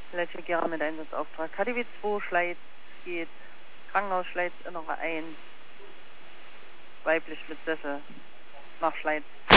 Leitstück Gera mit Einsatzauftrag. KDW 2 Schleiz geht Krankenhaus Schleiz Innere 1. Weiblich mit Sessel nach Schleiz.